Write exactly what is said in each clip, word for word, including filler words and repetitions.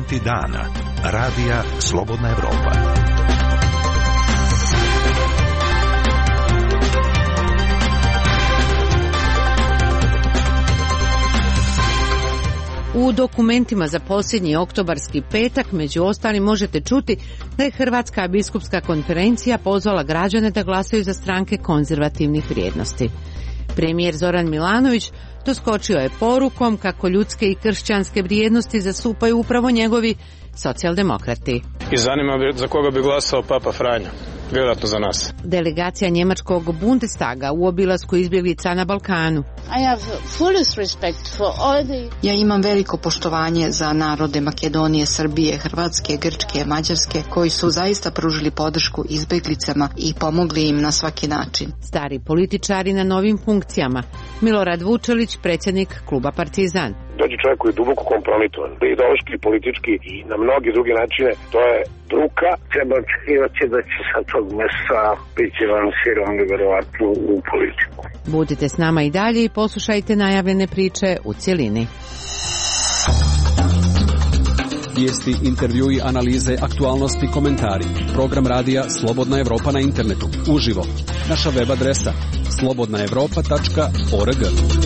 Dokumenti dana. Radija Slobodna Evropa. U dokumentima za posljednji oktobarski petak među ostalim možete čuti da je Hrvatska biskupska konferencija pozvala građane da glasaju za stranke konzervativnih vrijednosti. Premijer Zoran Milanović doskočio je porukom kako ljudske i kršćanske vrijednosti zastupaju upravo njegovi socijaldemokrati. I zanima me za koga bi glasao Papa Franjo. Vjerojatno za nas. Delegacija njemačkog Bundestaga u obilasku izbjeglica na Balkanu. Ja imam veliko poštovanje za narode Makedonije, Srbije, Hrvatske, Grčke, Mađarske, koji su zaista pružili podršku izbjeglicama i pomogli im na svaki način. Stari političari na novim funkcijama. Milorad Vučelić, predsjednik kluba Partizan. Dođe čovjek koji je duboko kompromitovan, ideološki, politički i na mnogi druge načine. To je bruka. Treba očekivati da će sa tog mjesta biti lansirani vjerovatno u politiku. Budite s nama i dalje i poslušajte najavljene priče u cjelini. Vijesti, intervjui, analize, aktualnosti, komentari. Program radija Slobodna Evropa na internetu. Uživo. Naša web adresa slobodna evropa tačka org.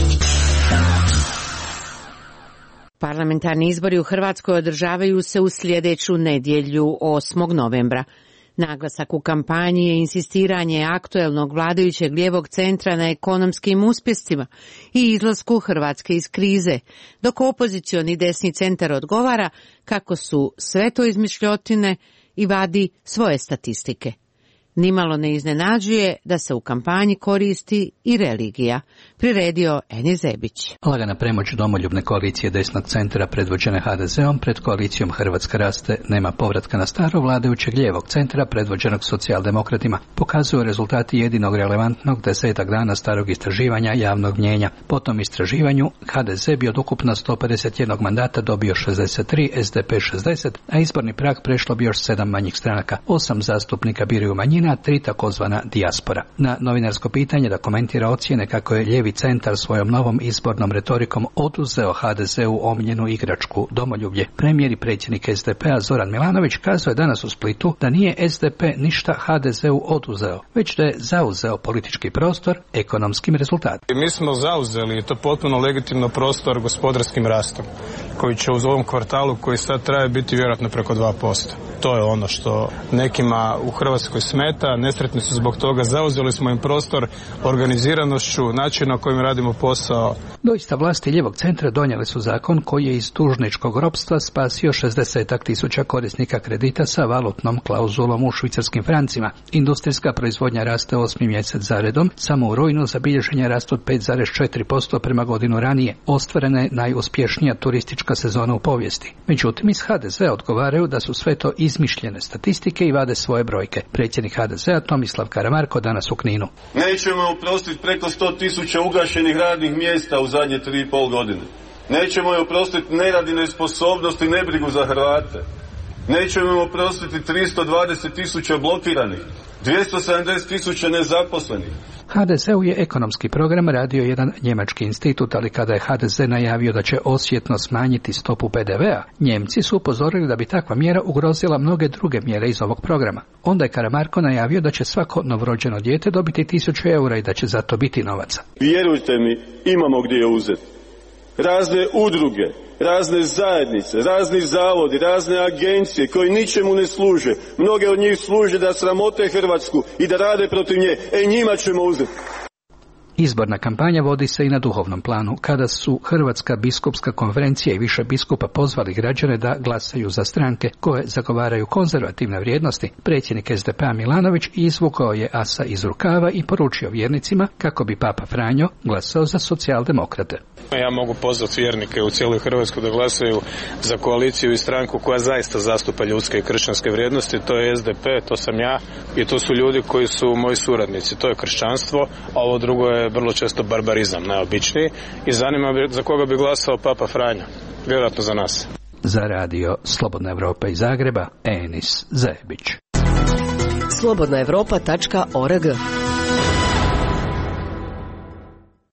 Parlamentarni izbori u Hrvatskoj održavaju se u sljedeću nedjelju osmog novembra. Naglasak u kampanji je insistiranje aktuelnog vladajućeg lijevog centra na ekonomskim uspjesima i izlasku Hrvatske iz krize, dok opozicioni desni centar odgovara kako su sve to izmišljotine i vadi svoje statistike. Nimalo ne iznenađuje da se u kampanji koristi i religija, priredio Eni Zebić. Lagana premoć domoljubne koalicije desnog centra predvođene ha de zeom pred koalicijom Hrvatska raste, nema povratka na staro vladajućeg lijevog centra predvođenog socijaldemokratima, pokazuju rezultati jedinog relevantnog desetak dana starog istraživanja javnog mnjenja. Po tom istraživanju ha de ze bi od ukupno sto pedeset jedan mandata dobio šezdeset tri, es de pe šezdeset, a izborni prag prešlo bi još sedam manjih stranaka. Osam zastupnika biraju manjina, tri takozvana dijaspora. Na novinarsko pitanje da komentira ocjene kako je lijevi centar svojom novom izbornom retorikom oduzeo ha de zeu omiljenu igračku domoljublje, premijer i predsjednik es de pea Zoran Milanović kazao je danas u Splitu da nije es de pe ništa ha de zeu oduzeo, već da je zauzeo politički prostor ekonomskim rezultatima. Mi smo zauzeli, i to potpuno legitimno, prostor gospodarskim rastom, koji će uz ovom kvartalu koji sad traje biti vjerojatno preko dva posto. To je ono što nekima u Hrvatskoj smeta, nesretni su zbog toga, zauzeli smo im prostor organiziranošću, načinom kojim radimo posao. Doista vlasti lijevog centra donijeli su zakon koji je iz dužničkog ropstva spasio šezdesetak tisuća korisnika kredita sa valutnom klauzulom u švicarskim francima. Industrijska proizvodnja raste osmi mjesec zaredom, samo u rujnu zabilježen je rast od pet zarez četiri posto prema godinu ranije. Ostvarena je najuspješnija turistička sezona u povijesti. Međutim, iz ha de ze odgovaraju da su sve to izmišljene statistike i vade svoje brojke. Predsjednik ha de zea Tomislav Karamarko danas u Kninu. Nećemo oprostiti preko sto tisuća ugašenih radnih mjesta u zadnje tri i pol godine. Nećemo je oprostiti nerad i nesposobnost i nebrigu za Hrvate. Nećemo im oprostiti tristo dvadeset tisuća blokiranih, dvjesto sedamdeset tisuća nezaposlenih. ha de zeu je ekonomski program radio jedan njemački institut, ali kada je ha de ze najavio da će osjetno smanjiti stopu pe de vea, Njemci su upozorili da bi takva mjera ugrozila mnoge druge mjere iz ovog programa. Onda je Karamarko najavio da će svako novorođeno dijete dobiti tisuću eura i da će za to biti novaca. Vjerujte mi, imamo gdje je uzeti. Razne udruge, razne zajednice, razni zavodi, razne agencije koji ničemu ne služe. Mnoge od njih služe da sramote Hrvatsku i da rade protiv nje. E, njima ćemo uzeti. Izborna kampanja vodi se i na duhovnom planu. Kada su Hrvatska biskupska konferencija i više biskupa pozvali građane da glasaju za stranke koje zagovaraju konzervativne vrijednosti, predsjednik es de pea Milanović izvukao je asa iz rukava i poručio vjernicima kako bi Papa Franjo glasao za socijaldemokrate. Ja mogu pozvati vjernike u cijeloj Hrvatskoj da glasaju za koaliciju i stranku koja zaista zastupa ljudske i kršćanske vrijednosti. To je es de pe, to sam ja i to su ljudi koji su moji suradnici. To je kršćanstvo, a ovo drugo je vrlo često barbarizam, najobičniji. I zanima me za koga bi glasao Papa Franjo. Vjerojatno za nas. Za radio Slobodna Evropa iz Zagreba, Enis Zebić. slobodna evropa tačka org.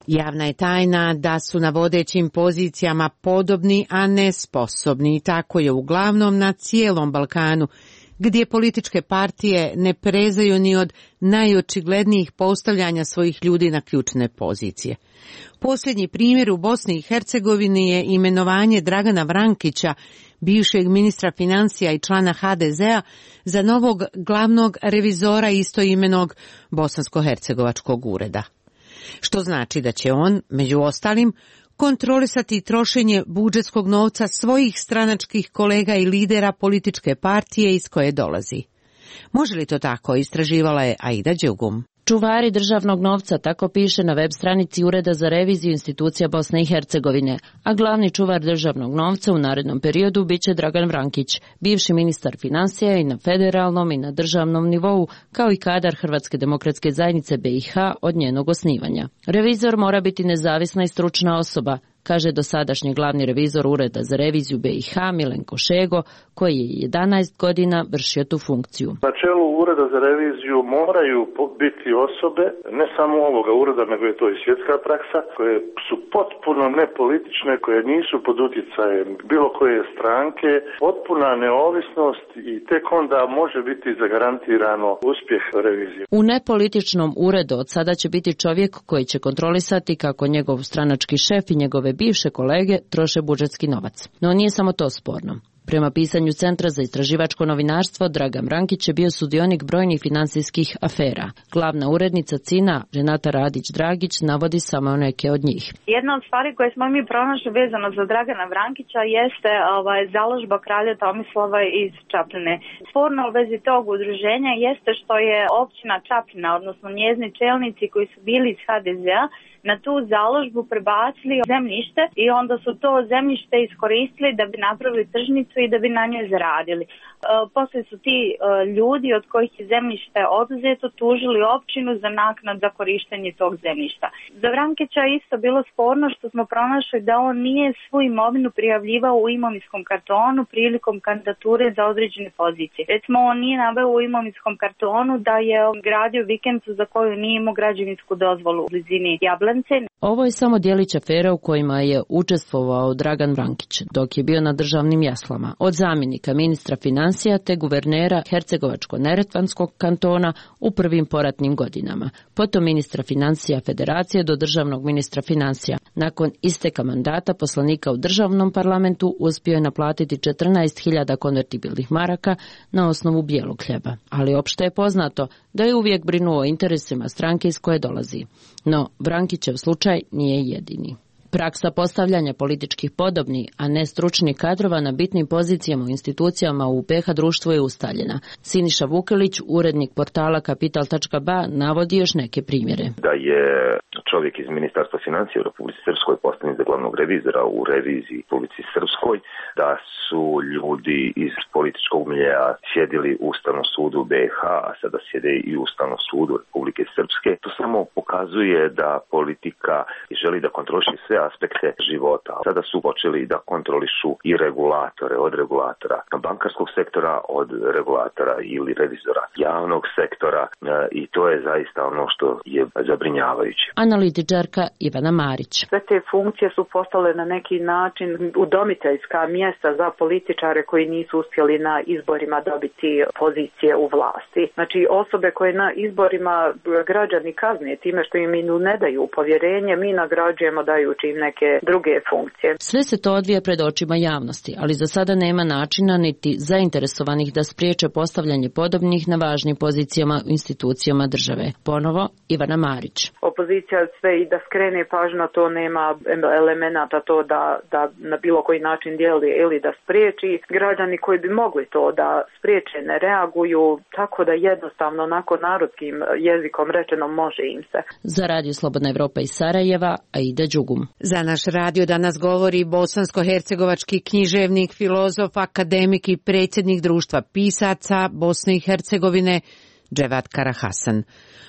Javna je tajna da su na vodećim pozicijama podobni, a ne sposobni, i tako je uglavnom na cijelom Balkanu, gdje političke partije ne prezaju ni od najočiglednijih postavljanja svojih ljudi na ključne pozicije. Posljednji primjer u Bosni i Hercegovini je imenovanje Dragana Vrankića, bivšeg ministra financija i člana ha de zea, za novog glavnog revizora istoimenog bosansko-hercegovačkog ureda. Što znači da će on, među ostalim, kontrolisati trošenje budžetskog novca svojih stranačkih kolega i lidera političke partije iz koje dolazi. Može li to tako, istraživala je Aida Đugum. Čuvari državnog novca, tako piše na web stranici Ureda za reviziju institucija Bosne i Hercegovine, a glavni čuvar državnog novca u narednom periodu biće Dragan Vrankić, bivši ministar financija i na federalnom i na državnom nivou, kao i kadar Hrvatske demokratske zajednice be i ha od njenog osnivanja. Revizor mora biti nezavisna i stručna osoba, kaže dosadašnji glavni revizor Ureda za reviziju be i ha Milenko Šego, koji je jedanaest godina vršio tu funkciju. Na čelu Ureda za reviziju moraju biti osobe, ne samo ovoga ureda, nego je to i svjetska praksa, koje su potpuno nepolitične, koje nisu pod utjecajem bilo koje stranke, potpuna neovisnost i tek onda može biti zagarantirano uspjeh revizije. U nepolitičnom uredu od sada će biti čovjek koji će kontrolisati kako njegov stranački šef i njegove bivše kolege troše budžetski novac. No nije samo to sporno. Prema pisanju Centra za istraživačko novinarstvo, Dragan Vrankić je bio sudionik brojnih financijskih afera. Glavna urednica C I N A, Renata Radić-Dragić, navodi samo neke od njih. Jedna od stvari koje smo mi pronašli vezano za Dragana Vrankića jeste ovaj, založba kralja Tomislava iz Čapljine. Sporno u vezi tog udruženja jeste što je općina Čapljina, odnosno njezini čelnici koji su bili iz ha de zea, na tu založbu prebacili zemljište i onda su to zemljište iskoristili da bi napravili tržnicu i da bi na njoj zaradili. E, poslije su ti e, ljudi od kojih je zemljište oduzeto tužili općinu za naknad za korištenje tog zemljišta. Za Vrankića je isto bilo sporno što smo pronašli da on nije svu imovinu prijavljivao u imovinskom kartonu prilikom kandidature za određene pozicije. Recimo, on nije naveo u imovinskom kartonu da je gradio vikendicu za koju nije imao građevinsku dozvolu u blizini Jablanice. Ovo je samo djelić afera u kojima je učestvovao Dragan Vrankić, dok je bio na državnim jaslama, od zamjenika ministra financija te guvernera Hercegovačko-neretvanskog kantona u prvim poratnim godinama, potom ministra financija federacije do državnog ministra financija. Nakon isteka mandata poslanika u državnom parlamentu uspio je naplatiti četrnaest hiljada konvertibilnih maraka na osnovu bijelog hljeba, ali opšte je poznato da je uvijek brinuo o interesima stranke iz koje dolazi. No, Vrankićev slučaj nije jedini. Praksa postavljanja političkih podobnih, a ne stručnih kadrova na bitnim pozicijama u institucijama u be ha društvu je ustaljena. Siniša Vukelić, urednik portala kapital tačka ba, navodi još neke primjere. Da je čovjek iz Ministarstva financija u Republici Srpskoj postavljen za glavnog revizora u reviziji u Republici Srpskoj, da su ljudi iz političkog miljeja sjedili u Ustavnom sudu be ha, a sada sjede i u Ustavnom sudu Republike Srpske. To samo pokazuje da politika želi da kontroliše sve aspekte života. Sada su počeli da kontrolišu i regulatore od regulatora bankarskog sektora, od regulatora ili revizora javnog sektora i to je zaista ono što je zabrinjavajuće. Analitičarka Ivana Marić. Sve te funkcije su postale na neki način udomiteljska mjesta za političare koji nisu uspjeli na izborima dobiti pozicije u vlasti. Znači osobe koje na izborima građani kazne time što im ne daju povjerenje, mi nagrađujemo dajući im neke druge funkcije. Sve se to odvija pred očima javnosti, ali za sada nema načina niti zainteresovanih da spriječe postavljanje podobnih na važnim pozicijama u institucijama države. Ponovo Ivana Marić. Opozicija sve i da skrene pažnju na to, nema elemenata to da, da na bilo koji način dijeli ili da spriječi. Građani koji bi mogli to da spriječe ne reaguju, tako da jednostavno onako narodskim jezikom rečeno može im se. Za Radio Slobodna Evropa iz Sarajeva, Aida Đugum. Za naš radio danas govori bosansko-hercegovački književnik, filozof, akademik i predsjednik društva pisaca Bosne i Hercegovine Dževat Karahasan.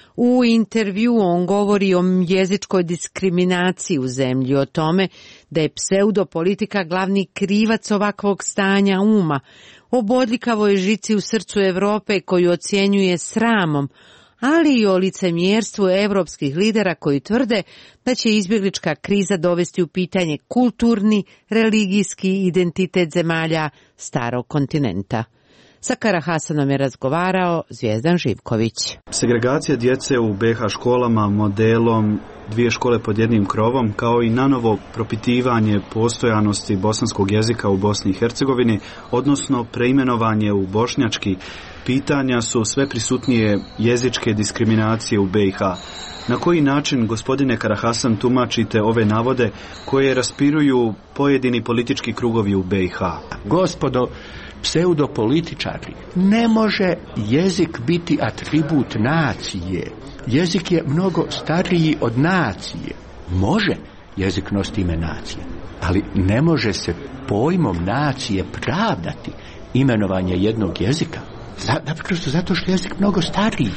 U intervju on govori o jezičkoj diskriminaciji u zemlji, o tome da je pseudopolitika glavni krivac ovakvog stanja uma, o bodljikavoj žici u srcu Europe koju ocjenjuje sramom, ali i o licemjerstvu evropskih lidera koji tvrde da će izbjeglička kriza dovesti u pitanje kulturni, religijski identitet zemalja starog kontinenta. Sa Karahasanom je razgovarao Zvijezdan Živković. Segregacija djece u be ha školama modelom dvije škole pod jednim krovom, kao i nanovo propitivanje postojanosti bosanskog jezika u Bosni i Hercegovini, odnosno preimenovanje u bošnjački, pitanja su sve prisutnije jezičke diskriminacije u be ha. Na koji način, gospodine Karahasan, tumačite ove navode koje raspiruju pojedini politički krugovi u be ha? Gospodo pseudopolitičari, ne može jezik biti atribut nacije. Jezik je mnogo stariji od nacije. Može jezik nositi ime nacije, ali ne može se pojmom nacije pravdati imenovanje jednog jezika. Naprosto zato što je jezik mnogo stariji.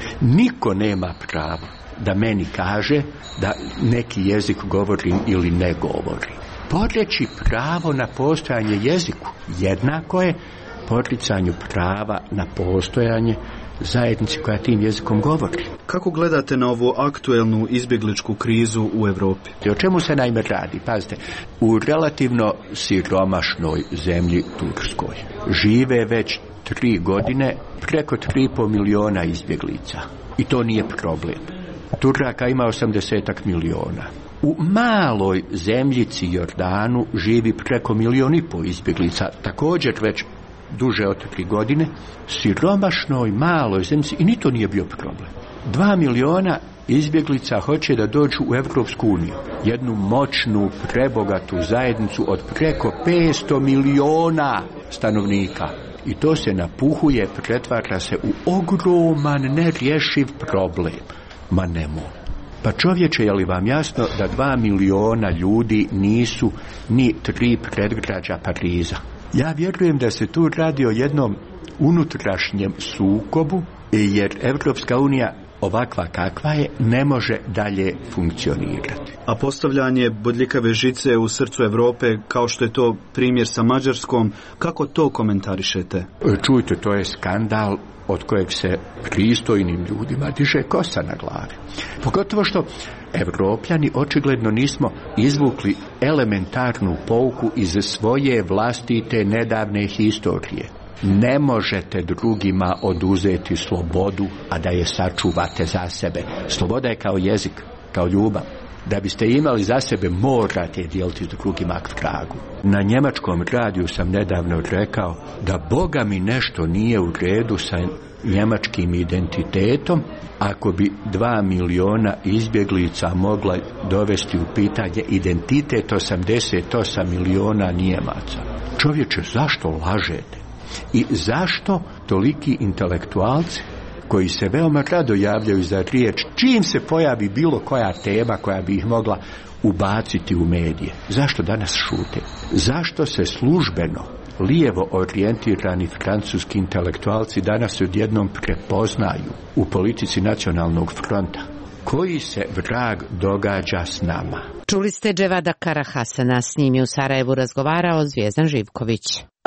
Niko nema pravo da meni kaže da neki jezik govorim ili ne govorim. Poreći pravo na postojanje jeziku jednako je poricanju prava na postojanje zajednici koja tim jezikom govori. Kako gledate na ovu aktuelnu izbjegličku krizu u Europi? O čemu se naime radi? Pazite, u relativno siromašnoj zemlji Turskoj žive već tri godine preko tri i pol miliona izbjeglica. I to nije problem. Turaka ima osamdesetak miliona. U maloj zemljici Jordanu živi preko milion i pol izbjeglica, također već duže od tri godine, siromašnoj maloj zemljici, i ni to nije bio problem. Dva miliona izbjeglica hoće da dođu u Evropsku uniju, jednu moćnu, prebogatu zajednicu od preko petsto miliona stanovnika. I to se napuhuje, pretvara se u ogroman, nerješiv problem. Ma nemo. Pa čovječe, je li vam jasno da dva miliona ljudi nisu ni tri predgrađa Pariza? Ja vjerujem da se tu radi o jednom unutrašnjem sukobu, jer Evropska unija ovakva kakva je ne može dalje funkcionirati. A postavljanje bodljikave žice u srcu Europe, kao što je to primjer sa Mađarskom, kako to komentarišete? Čujte, to je skandal od kojeg se pristojnim ljudima diže kosa na glavi. Pogotovo što Evropljani očigledno nismo izvukli elementarnu pouku iz svoje vlastite nedavne historije. Ne možete drugima oduzeti slobodu, a da je sačuvate za sebe. Sloboda je kao jezik, kao ljubav. Da biste imali za sebe, morate dijeliti s drugima k tragu. Na njemačkom radiju sam nedavno rekao da Boga mi nešto nije u redu sa njemačkim identitetom ako bi dva miliona izbjeglica mogla dovesti u pitanje identitet osamdeset osam miliona Njemaca. Čovječe, zašto lažete? I zašto toliki intelektualci koji se veoma rado javljaju za riječ čim se pojavi bilo koja tema koja bi ih mogla ubaciti u medije? Zašto danas šute? Zašto se službeno lijevo orijentirani francuski intelektualci danas odjednom prepoznaju u politici nacionalnog fronta? Koji se vrag događa s nama? Čuli ste Dževada Karahasana, s njim je u Sarajevu razgovarao Zvijezdan Živković.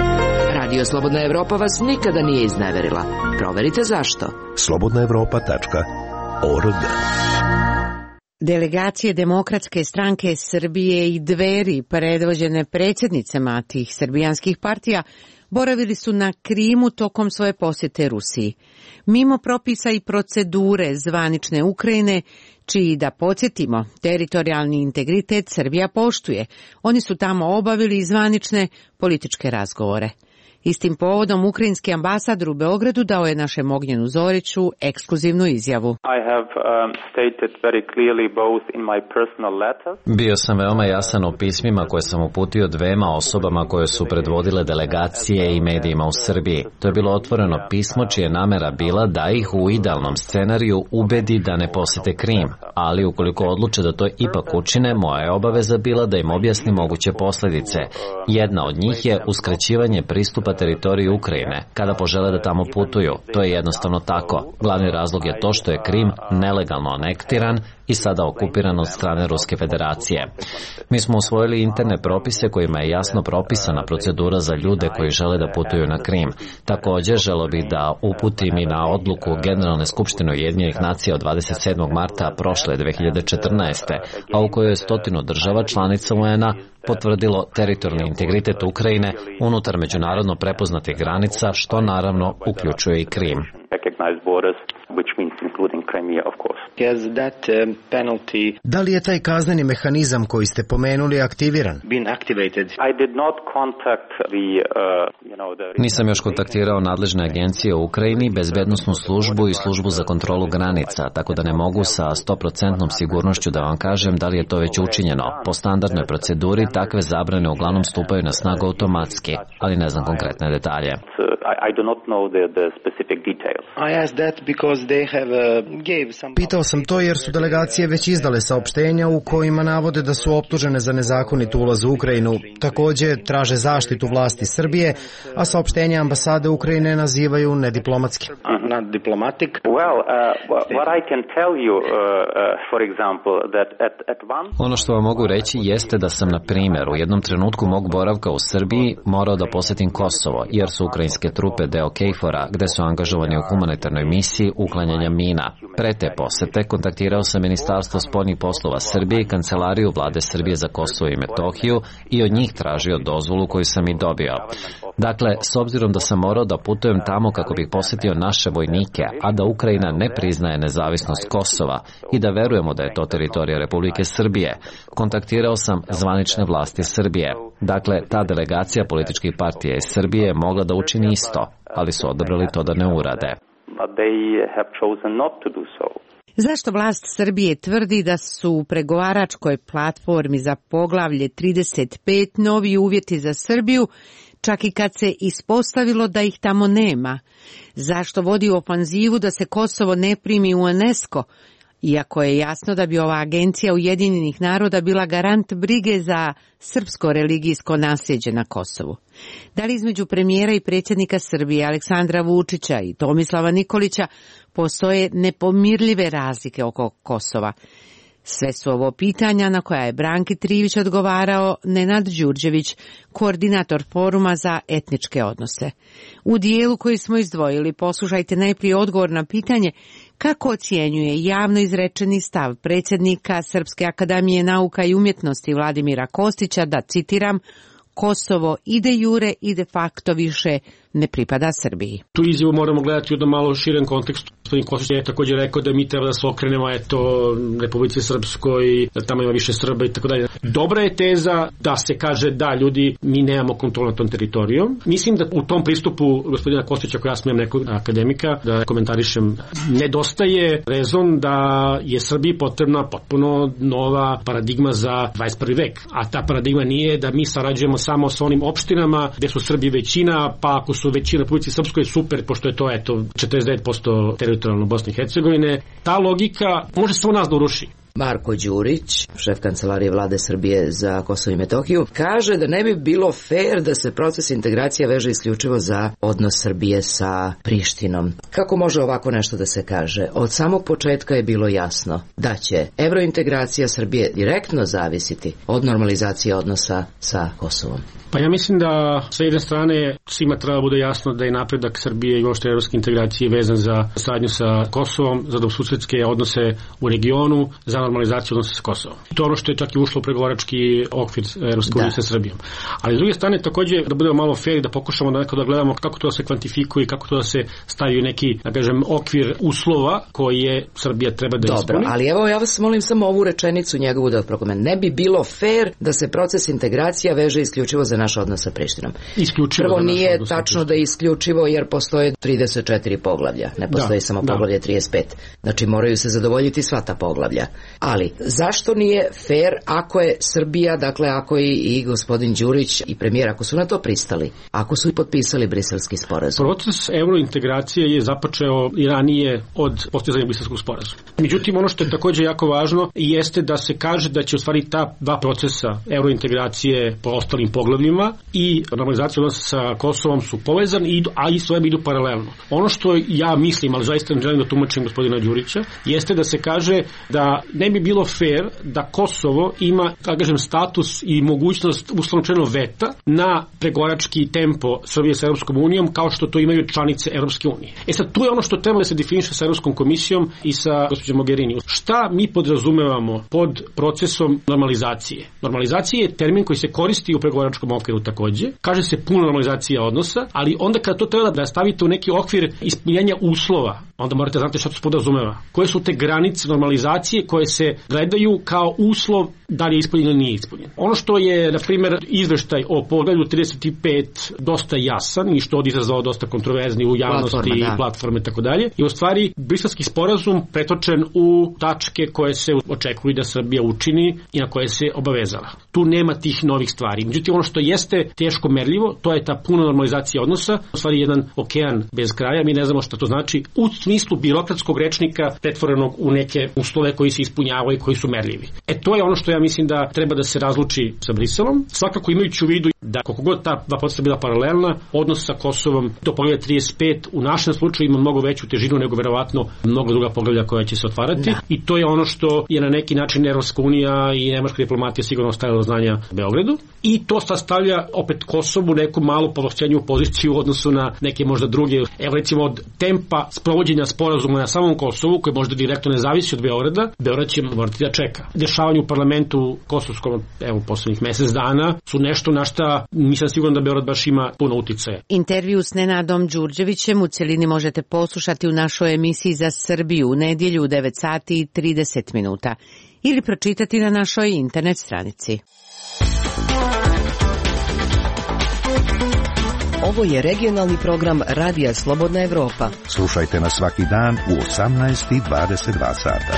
Radio Slobodna Evropa vas nikada nije izneverila. Proverite zašto. slobodna evropa tačka org. Delegacije Demokratske stranke Srbije i Dveri, predvođene predsjednicama tih srbijanskih partija, boravili su na Krimu tokom svoje posjete Rusiji. Mimo propisa i procedure zvanične Ukrajine, čiji, da podsjetimo, teritorijalni integritet Srbija poštuje, oni su tamo obavili zvanične političke razgovore. Istim povodom ukrajinski ambasador u Beogradu dao je našem Ognjenu Zoriću ekskluzivnu izjavu. I have, um, stated very clearly both in my personal letters. Bio sam veoma jasan u pismima koje sam uputio dvema osobama koje su predvodile delegacije i medijima u Srbiji. To je bilo otvoreno pismo čije namera bila da ih u idealnom scenariju ubedi da ne posjete Krim, ali ukoliko odluče da to ipak učine, moja je obaveza bila da im objasni moguće posljedice. Jedna od njih je uskraćivanje pristupa teritoriji Ukrajine kada požele da tamo putuju. To je jednostavno tako. Glavni razlog je to što je Krim nelegalno anektiran i sada okupiran od strane Ruske federacije. Mi smo usvojili interne propise kojima je jasno propisana procedura za ljude koji žele da putuju na Krim. Također želo bih da uputim i na odluku Generalne skupštine Ujedinjenih nacija od dvadeset sedmog marta prošle dve hiljade četrnaeste. a u kojoj je stotinu država članica U N-a potvrdilo teritorijalni integritet Ukrajine unutar međunarodno prepoznatih granica, što naravno uključuje i Krim. Da li je taj kazneni mehanizam koji ste pomenuli aktiviran? Nisam još kontaktirao nadležne agencije u Ukrajini, bezbednosnu službu i službu za kontrolu granica, tako da ne mogu sa sto posto sigurnošću da vam kažem da li je to već učinjeno. Po standardnoj proceduri takve zabrane uglavnom stupaju na snagu automatski, ali ne znam konkretne detalje. Pitao sam to jer su delegacije već izdale saopštenja u kojima navode da su optužene za nezakonit ulaz u Ukrajinu. Također traže zaštitu vlasti Srbije, a saopštenja ambasade Ukrajine nazivaju nediplomatski. Ono što vam mogu reći jeste da sam, na primjer, u jednom trenutku mog boravka u Srbiji morao da posjetim Kosovo, jer su ukrajinske trupe deo KFOR-a, gde su angažovani u humanitarnoj misiji uklanjanja mina. Pre te posete kontaktirao sam Ministarstvo spoljnih poslova Srbije i Kancelariju Vlade Srbije za Kosovo i Metohiju i od njih tražio dozvolu koju sam i dobio. Dakle, s obzirom da sam morao da putujem tamo kako bih posjetio naše vojnike, a da Ukrajina ne priznaje nezavisnost Kosova i da verujemo da je to teritorija Republike Srbije, kontaktirao sam zvanične vlasti Srbije. Dakle, ta delegacija političkih partija iz Srbije je mogla da učini isto, ali su odabrali to da ne urade. Zašto vlast Srbije tvrdi da su u pregovaračkoj platformi za poglavlje trideset pet novi uvjeti za Srbiju, čak i kad se ispostavilo da ih tamo nema? Zašto vodi ofanzivu da se Kosovo ne primi u UNESCO, iako je jasno da bi ova agencija Ujedinjenih naroda bila garant brige za srpsko religijsko nasljeđe na Kosovu? Da li između premijera i predsjednika Srbije Aleksandra Vučića i Tomislava Nikolića postoje nepomirljive razlike oko Kosova? Sve su ovo pitanja na koja je Branki Trivić odgovarao Nenad Đurđević, koordinator Foruma za etničke odnose. U dijelu koji smo izdvojili poslušajte najprije odgovor na pitanje kako ocjenjuje javno izrečeni stav predsjednika Srpske akademije nauka i umjetnosti Vladimira Kostića da, citiram, Kosovo i de jure i de facto više ne pripada Srbiji. Tu izjavu moramo gledati u jednom malo širem kontekstu. Gospodin Kostić je također rekao da mi treba da se okrenemo eto Republici Srpskoj, da tamo ima više Srba i tako dalje. Dobra je teza da se kaže da ljudi, mi nemamo kontrolu nad tom teritorijom. Mislim da u tom pristupu gospodina Kostića, koja ja smijem nekog akademika da komentarišem, nedostaje rezon da je Srbiji potrebna potpuno nova paradigma za dvadeset prvi vek. A ta paradigma nije da mi sarađujemo samo sa onim opštinama gde su Srbi većina, pa ako su većina Republici Srpskoj super, pošto je to eto četrdeset devet posto teritorijalno Bosne i Hercegovine. Ta logika može samo nas da uruši. Marko Đurić, šef kancelarije Vlade Srbije za Kosovo i Metohiju, kaže da ne bi bilo fair da se proces integracija veže isključivo za odnos Srbije sa Prištinom. Kako može ovako nešto da se kaže? Od samog početka je bilo jasno da će evrointegracija Srbije direktno zavisiti od normalizacije odnosa sa Kosovom. Pa ja mislim da sa jedne strane svima treba bude jasno da je napredak Srbije i uopšte evropske integracije vezan za saradnju sa Kosovom, za dobrosusedske odnose u regionu, za normalizaciju odnosa sa Kosovom. To je ono što je čak i ušlo u pregovarački okvir Evropske unije sa Srbijom. Ali s druge strane također da budemo malo fair, da pokušamo da nekako da gledamo kako to se kvantifikuje, kako to da se stavi u neki, da kažem, okvir uslova koji je Srbija treba da ispuni. Dobro, ali evo ja vas molim samo ovu rečenicu njegovu da prokomentam. Ne bi bilo fair da se proces integracija veže isključivo za naš odnos sa Prištinom. Isključivo. Prvo nije tačno da je isključivo jer postoje trideset četiri poglavlja, ne postoji da, samo poglavlje da. trideset pet. Znači moraju se zadovoljiti sva ta poglavlja. Ali, zašto nije fair ako je Srbija, dakle ako i, i gospodin Đurić i premijer, ako su na to pristali, ako su i potpisali briselski sporazum? Proces eurointegracije je započeo i ranije od postizanja briselskog sporazuma. Međutim, ono što je također jako važno jeste da se kaže da će u stvari ta dva procesa eurointegracije po ostalim poglavljima i normalizacija odnosa sa Kosovom su povezani, a i svojem idu paralelno. Ono što ja mislim, ali zaista ne želim da tumačim gospodina Đurića, jeste da se kaže da ne bi bilo fair da Kosovo ima, da kažem, status i mogućnost uslovno veta na pregovarački tempo Srbije sa Europskom unijom kao što to imaju članice Europske unije. E sad, tu je ono što treba da se definiše sa Europskom komisijom i sa gospođom Mogherini. Šta mi podrazumevamo pod procesom normalizacije? Normalizacija je termin koji se koristi u pregovaračkom okviru takođe. Kaže se puna normalizacija odnosa, ali onda kada to treba da stavite u neki okvir ispunjenja uslova, onda morate znati šta to podrazumeva. Koje su te granice normalizacije koje se gledaju kao uslov da li je ispunjen ili nije ispunjen. Ono što je, na primjer, izveštaj o poglavlju trideset pet dosta jasan i što je izazvao dosta kontroverzni u javnosti, platforme, da. platforme i tako dalje, je u stvari briselski sporazum pretočen u tačke koje se očekuju da Srbija učini i na koje se obavezala. Tu nema tih novih stvari. Međutim, ono što jeste teško merljivo, to je ta puna normalizacija odnosa, u stvari jedan okean bez kraja, mi ne znamo šta to znači u smislu birokratskog rečnika pretvorenog u neke uslove koji se ispunjavaju i koji su merljivi. E to je ono što ja mislim da treba da se razluči sa Briselom, svakako imajući u vidu da koliko god ta dva procesa bila paralelna, odnos sa Kosovom do poglavlja trideset pet u našem slučaju ima mnogo veću težinu nego verovatno mnogo druga poglavlja koja će se otvarati, da. I to je ono što je na neki način Evropska unija i nemačka diplomatija sigurno stavila do znanja Beogradu i to stavlja opet Kosovu neku malu povlašćenju poziciju u odnosu na neke možda druge, evo recimo od tempa sprovođenja sporazuma na samom Kosovu koji možda direktno ne zavisi od Beograda, Beograd će morati da čeka. Dešavanje u parlamentu kosovskom, evo poslednjih mesec dana su nešto na šta nisam siguran da Beograd baš ima puno uticaja. Intervju s Nenadom Đurđevićem u celini možete poslušati u našoj emisiji za Srbiju u nedjelju u devet sati i trideset minuta ili pročitati na našoj internet stranici. Ovo je regionalni program Radija Slobodna Evropa. Slušajte nas svaki dan u osamnaest i dvadeset dva sata.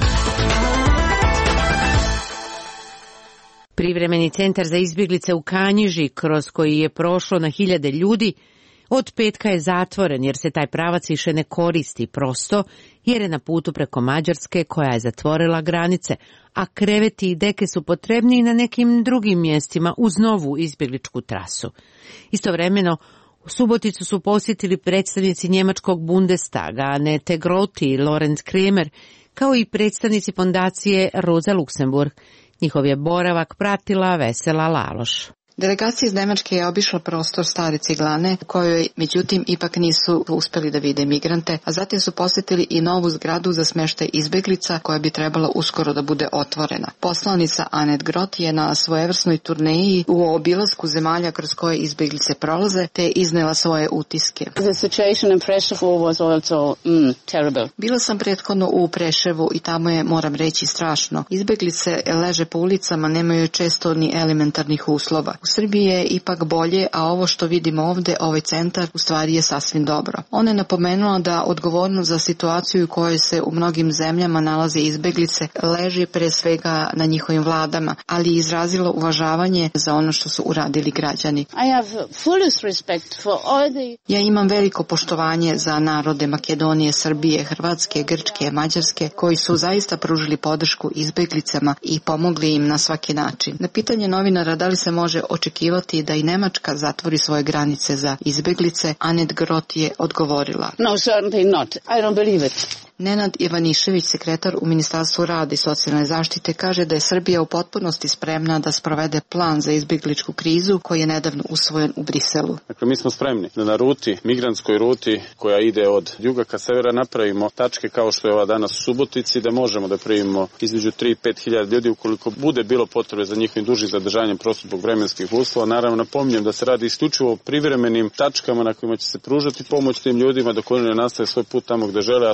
Privremeni centar za izbjeglice u Kanjiži, kroz koji je prošlo na hiljade ljudi, od petka je zatvoren jer se taj pravac više ne koristi prosto, jer je na putu preko Mađarske koja je zatvorila granice, a kreveti i deke su potrebni i na nekim drugim mjestima uz novu izbjegličku trasu. Istovremeno, u Suboticu su posjetili predstavnici njemačkog Bundestaga, Annette Grote i Lorenz Kremer, kao i predstavnici fondacije Rosa Luxemburg. Njihov je boravak pratila Vesela Laloš. Delegacija iz Nemačke je obišla prostor Stare Ciglane, kojoj međutim ipak nisu uspeli da vide migrante, a zatim su posjetili i novu zgradu za smještaj izbjeglica koja bi trebala uskoro da bude otvorena. Poslanica Annette Grote je na svojevrsnoj turneji u obilasku zemalja kroz koje izbjeglice prolaze, te iznela svoje utiske. The situation in Preševo was also mm, terrible. Bila sam prethodno u Preševu i tamo je, moram reći, strašno. Izbjeglice leže po ulicama, nemaju često ni elementarnih uslova. U Srbiji je ipak bolje, a ovo što vidimo ovdje, ovaj centar, u stvari je sasvim dobro. Ona je napomenula da odgovornost za situaciju u kojoj se u mnogim zemljama nalaze izbjeglice leži pre svega na njihovim vladama, ali je izrazila uvažavanje za ono što su uradili građani. I have fullest respect for all the... Ja imam veliko poštovanje za narode Makedonije, Srbije, Hrvatske, Grčke, Mađarske, koji su zaista pružili podršku izbjeglicama i pomogli im na svaki način. Na pitanje novinara da li se može očekivati da i Nemačka zatvori svoje granice za izbjeglice, Annette Grote je odgovorila. No, certainly not. I don't believe it. Nenad Ivanišević, sekretar u Ministarstvu rada i socijalne zaštite, kaže da je Srbija u potpunosti spremna da sprovede plan za izbjegličku krizu koji je nedavno usvojen u Briselu. Dakle, mi smo spremni da na ruti, migrantskoj ruti koja ide od juga ka severa, napravimo tačke kao što je ova danas u Subotici, da možemo da primimo između tri i pet hiljada ljudi ukoliko bude bilo potrebe za njihovim dužim zadržanjem prosto zbog vremenskih uslova. Naravno, napominjem da se radi isključivo o privremenim tačkama na kojima će se pružati pomoć tim ljudima dok oni ne nastave svoj put tamo gde žele, a to jeste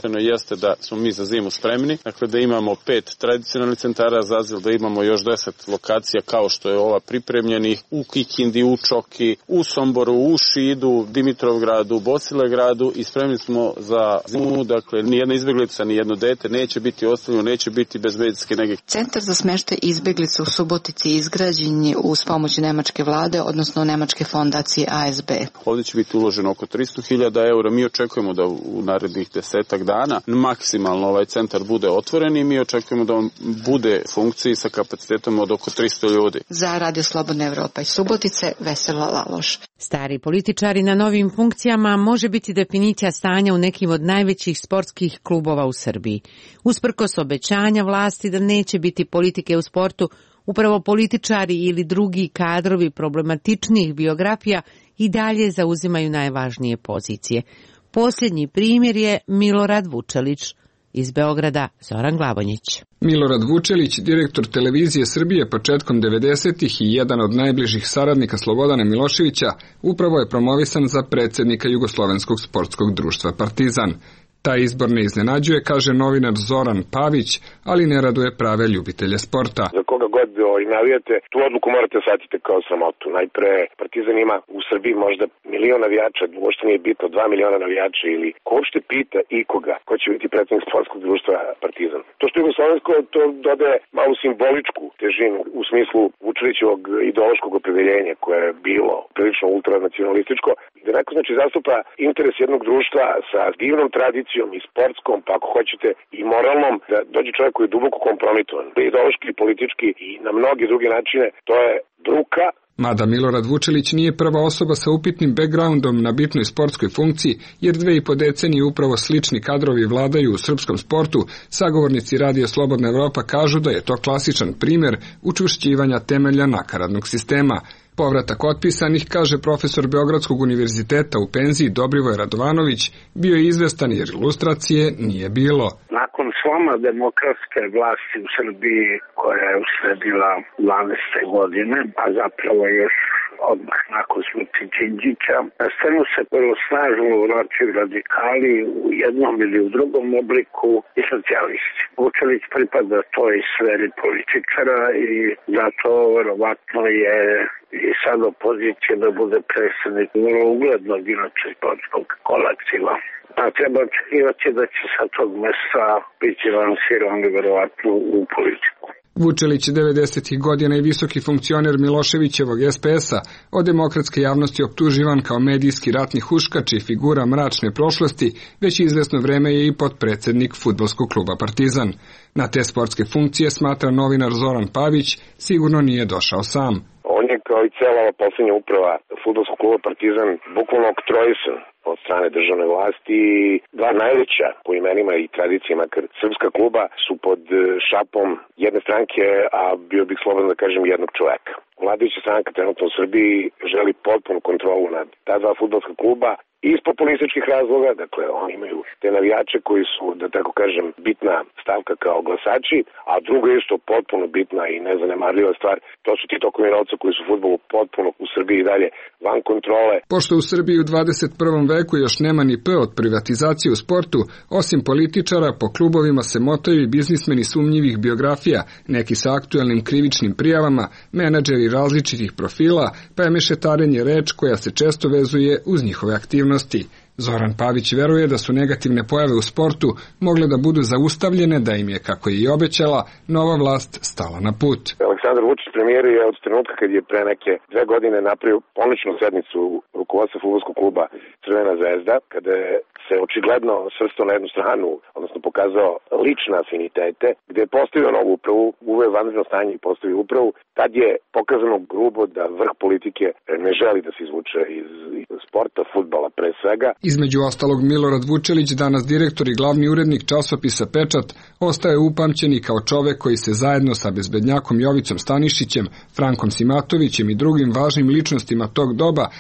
jeste da smo mi za zimu spremni, dakle da imamo pet tradicionalnih centara za azil, da imamo još deset lokacija kao što je ova pripremljenih u Kikindi, u Čoki, u Somboru, u Šidu, Dimitrovgradu, Bosilegradu i spremni smo za zimu, dakle nijedna izbjeglica, nijedno dete neće biti ostavljeno, neće biti bez medicinske nege. Centar za smeštaj izbjeglica u Subotici izgrađen je uz pomoć nemačke vlade, odnosno nemačke fondacije A S B. Ovdje će biti uloženo oko tristo hiljada eura. Mi očekujemo da u narednih desetak dana maksimalno ovaj centar bude otvoren i mi očekujemo da on bude funkciji sa kapacitetom od oko tristo ljudi. Za Radio Slobodna Evropa iz Subotice, Vesela Laloš. Stari političari na novim funkcijama može biti definicija stanja u nekim od najvećih sportskih klubova u Srbiji. Usprkos obećanja vlasti da neće biti politike u sportu, upravo političari ili drugi kadrovi problematičnih biografija i dalje zauzimaju najvažnije pozicije. Posljednji primjer je Milorad Vučelić. Iz Beograda, Zoran Glavonjić. Milorad Vučelić, direktor Televizije Srbije početkom devedesetih i jedan od najbližih saradnika Slobodana Miloševića, upravo je promovisan za predsjednika Jugoslovenskog sportskog društva Partizan. Taj izbor ne iznenađuje, kaže novinar Zoran Pavić, ali ne raduje prave ljubitelje sporta. Za koga god i navijate, tu odluku morate shvatiti kao sramotu. Najpre, Partizan ima u Srbiji možda milion navijača, uopšte nije bitno dva miliona navijača ili ko uopšte pita ikoga ko će biti predsjednik sportskog društva Partizan. To što je jugoslovensko, to dodaje malu simboličku težinu u smislu Vučelićevog ideološkog opredeljenja koje je bilo prilično ultranacionalističko. Da neko znači zastupa interes jednog društva sa divnom tradicijom i sportskom, pa ako hoćete i moralnom, da dođe čovjek koji je duboko kompromitovan, ideološki, politički i na mnogi druge načine, to je bruka. Mada Milorad Vučelić nije prva osoba sa upitnim backgroundom na bitnoj sportskoj funkciji, jer dve i po decenije upravo slični kadrovi vladaju u srpskom sportu, sagovornici Radio Slobodna Evropa kažu da je to klasičan primjer učvršćivanja temelja nakaradnog sistema. Povratak otpisanih, kaže profesor Beogradskog univerziteta u penziji Dobrivoj Radovanović, bio je izvestan jer ilustracije nije bilo. Nakon sloma demokratske vlasti u Srbiji koja je usledila dvanaeste godine, a zapravo još odmah nakon smrti Đinđića, na scenu se prvo snažno uvraćaju radikali u jednom ili u drugom obliku i socijalisti. Vučelić pripada toj sferi političara i zato verovatno je i sad opozicija da bude predsjednik vrlo uglednog inače sportskog kolektiva. A treba očekivati da će sa tog mesta biti lansiran verovatno u politiku. Vučelić devedesetih godina i visoki funkcioner Miloševićevog S P S-a, od demokratske javnosti optuživan kao medijski ratni huškač i figura mračne prošlosti, već izvesno vreme je i potpredsjednik fudbalskog kluba Partizan. Na te sportske funkcije, smatra novinar Zoran Pavić, sigurno nije došao sam. On je kao i cela ova posljednja uprava fudbalskog kluba Partizan bukvalno oktrojisan od strane državne vlasti. Dva najveća po imenima i tradicijama srpska kluba su pod šapom jedne stranke, a bio bih slobodan da kažem jednog čoveka. Vladajuća stranka trenutno u Srbiji želi potpunu kontrolu nad ta dva fudbalska kluba iz populističkih razloga, dakle oni imaju te navijače koji su, da tako kažem, bitna stavka kao glasači, a druga isto potpuno bitna i nezanemarljiva stvar, to su ti tokovi novca koji su fudbalu potpuno u Srbiji i dalje van kontrole. Pošto u Srbiji u dvadeset prvom veku još nema ni P od privatizacije u sportu, osim političara, po klubovima se motaju i biznismeni sumnjivih biografija, neki sa aktuelnim krivičnim prijavama, menadžeri različitih profila, pa je mešetarenje reč koja se često vezuje uz njihove aktivnosti. Zoran Pavić veruje da su negativne pojave u sportu mogle da budu zaustavljene, da im je, kako je i obećala, nova vlast stala na put. Aleksandar Vučić, premijer, je od trenutka kad je pre neke dve godine napravio ponoćnu sednicu rukovodstva fudbalskog kluba Crvena zvezda, kada je se očigledno svrstao na jednu stranu, odnosno pokazao lične afinitete, gde je postavio novu upravu, uveo vanredno stanje i postavio upravu, tad je pokazano grubo da vrh politike ne želi da se izvuče iz sporta, fudbala pre svega. Između ostalog, Milorad Vučelić, danas direktor i glavni urednik časopisa Pečat, ostaje upamćeni kao čovek koji se zajedno sa bezbednjakom Jovicom Stanišićem, Frankom Simatovićem i drugim važnim ličnostima tog doba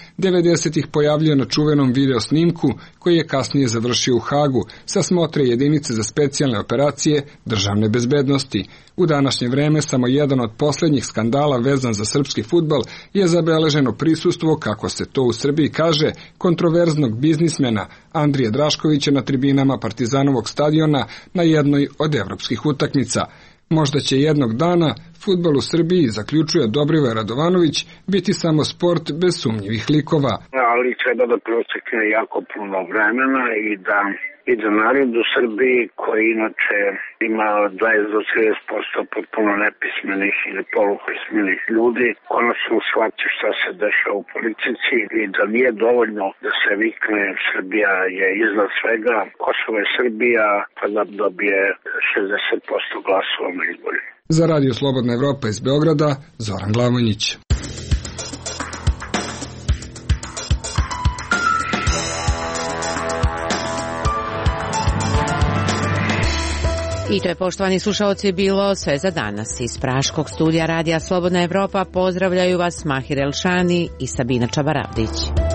devedesetih pojavljuje na čuvenom video snimku koji je kasnije završio u Hagu sa smotre jedinice za specijalne operacije državne bezbednosti. U današnje vreme samo jedan od posljednjih skandala vezan za srpski fudbal je zabeleženo prisustvo, kako se to u Srbiji kaže, kontroverznog biznismena Andrije Draškovića na tribinama Partizanovog stadiona na jednoj od evropskih utakmica. Možda će jednog dana fudbal u Srbiji, zaključuje Dobrivoje Radovanović, biti samo sport bez sumnjivih likova. Ali treba da protekne jako puno vremena i da i da narod u Srbiji, koji inače ima dvadeset do trideset posto potpuno nepismenih ili polupismenih ljudi, konačno shvati šta se dešava u politici i da nije dovoljno da se vikne Srbija je iznad svega, Kosovo je Srbija, pa da dobije šezdeset posto glasova na izborima. Za Radio Slobodna Evropa iz Beograda, Zoran Glavonjić. I to je, poštovani slušaoci, bilo sve za danas. Iz Praškog studija Radija Slobodna Evropa pozdravljaju vas Mahir Elšani i Sabina Čabaravdić.